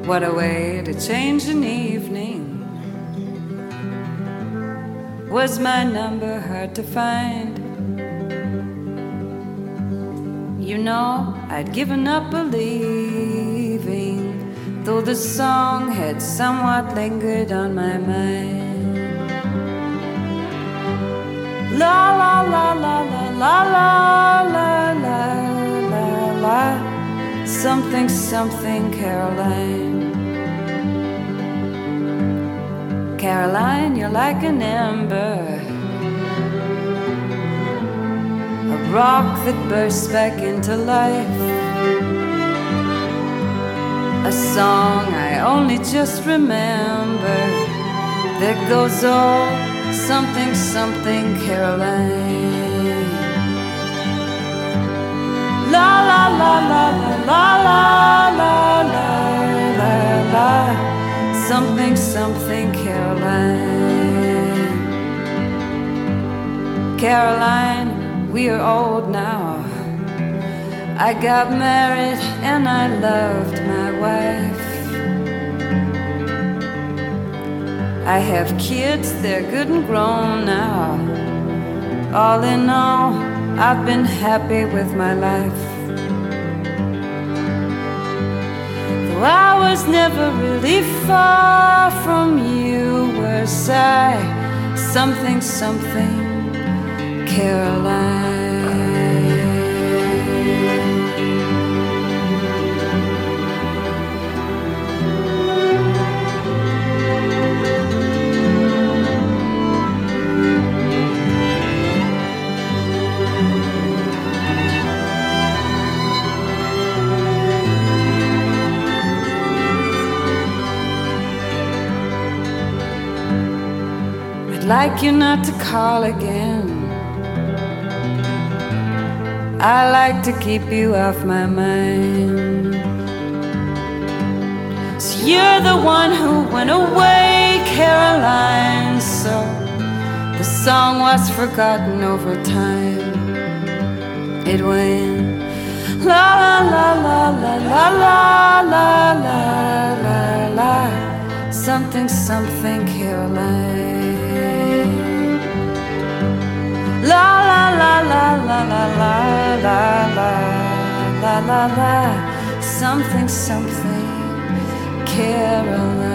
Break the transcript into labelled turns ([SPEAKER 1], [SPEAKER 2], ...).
[SPEAKER 1] What a way to change an evening. Was my number hard to find? You know, I'd given up believing, though the song had somewhat lingered on my mind. La la la la la la la la la la la. Something, something, Caroline. Caroline, you're like an ember, a rock that bursts back into life, a song I only just remember that goes all something, something, Caroline. La la la la la la la la la la. Something, something, Caroline. Caroline, we are old now. I got married and I loved my wife. I have kids, they're good and grown now. All in all, I've been happy with my life. I was never really far from you, was I? Something, something, Caroline. I'd like you not to call again. I like to keep you off my mind. So you're the one who went away, Caroline. So the song was forgotten over time. It went la la la la la la la la la la. Something, something, Caroline. La la la la la la la la la la la. Something, something, Caroline.